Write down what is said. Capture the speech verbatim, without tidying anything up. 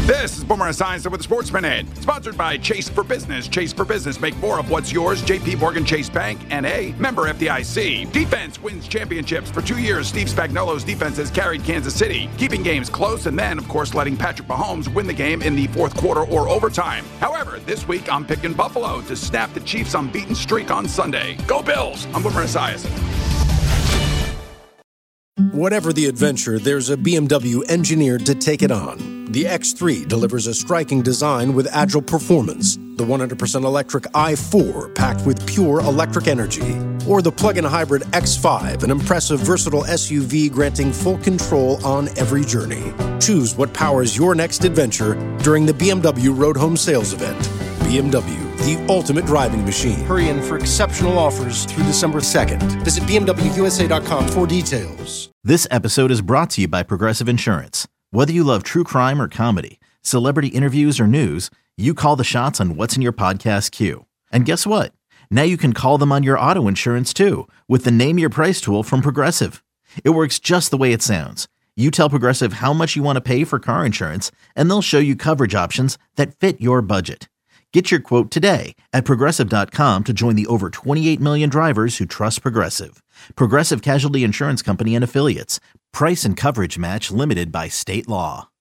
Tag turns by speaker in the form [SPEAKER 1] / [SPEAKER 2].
[SPEAKER 1] This is Boomer Esiason with the Sports Minute, sponsored by Chase for Business. Chase for Business. Make more of what's yours. J P Morgan Chase Bank, N A. Member F D I C. Defense wins championships. For two years, Steve Spagnuolo's defense has carried Kansas City, keeping games close and then, of course, letting Patrick Mahomes win the game in the fourth quarter or overtime. However, this week I'm picking Buffalo to snap the Chiefs' unbeaten streak on Sunday. Go Bills! I'm Boomer Esiason.
[SPEAKER 2] Whatever the adventure, there's a B M W engineered to take it on. The X three delivers a striking design with agile performance. The one hundred percent electric i four, packed with pure electric energy. Or the plug-in hybrid X five, an impressive, versatile S U V granting full control on every journey. Choose what powers your next adventure during the B M W Road Home Sales Event. B M W, the ultimate driving machine. Hurry in for exceptional offers through December second. Visit B M W U S A dot com for details.
[SPEAKER 3] This episode is brought to you by Progressive Insurance. Whether you love true crime or comedy, celebrity interviews or news, you call the shots on what's in your podcast queue. And guess what? Now you can call them on your auto insurance too with the Name Your Price tool from Progressive. It works just the way it sounds. You tell Progressive how much you want to pay for car insurance, and they'll show you coverage options that fit your budget. Get your quote today at Progressive dot com to join the over twenty-eight million drivers who trust Progressive. Progressive Casualty Insurance Company and Affiliates. Price and coverage match limited by state law.